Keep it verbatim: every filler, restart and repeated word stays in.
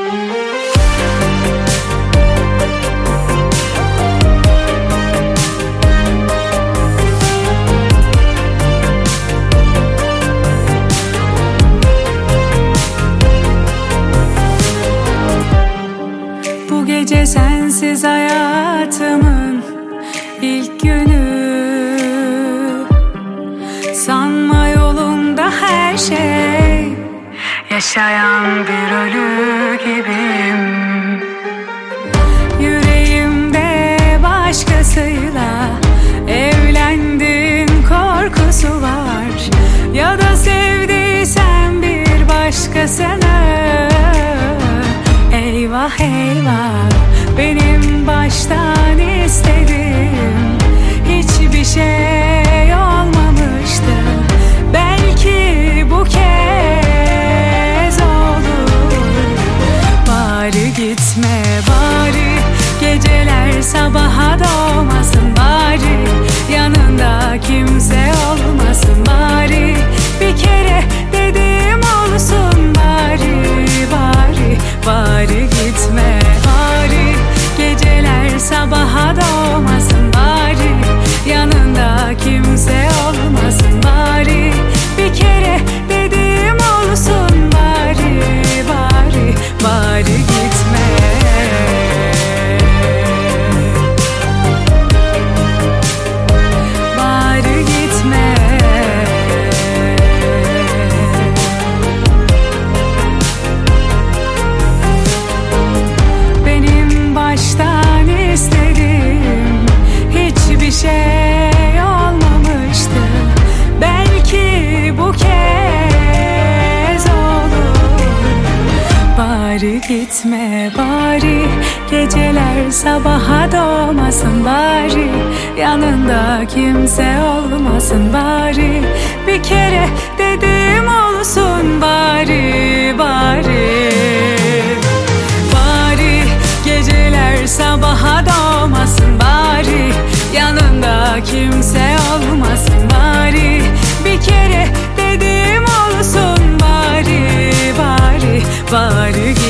Bu gece sensiz hayatımın ilk günü. Sanma yolunda her şey, yaşayan bir ölü gibiyim. Yüreğimde başkasıyla evlendin korkusu var. Ya da sevdiysen bir başkasını. Eyvah eyvah, benim baştan istediğim hiçbir şey olmamıştı. Belki bu kez olur. Bari gitme bari, geceler sabaha doğmasın bari. Yanında kimse olmasın bari. Bir kere dediğim olsun bari, bari, bari gitme bari. Geceler sabaha doğmasın bari. Yanında kimse olmasın bari. Bir kere dediğim olsun bari, bari, bari gitme. Bari gitme. Benim baştan istediğim hiçbir şey olmamıştı. Belki bu kez olur. Bari gitme bari, geceler sabaha doğmasın bari. Yanında kimse olmasın bari. Bir kere dediğim olsun bari, bari. Bari geceler sabaha doğmasın bari. Yanında kimse olmasın bari. Bir kere dediğim olsun bari, bari, bari.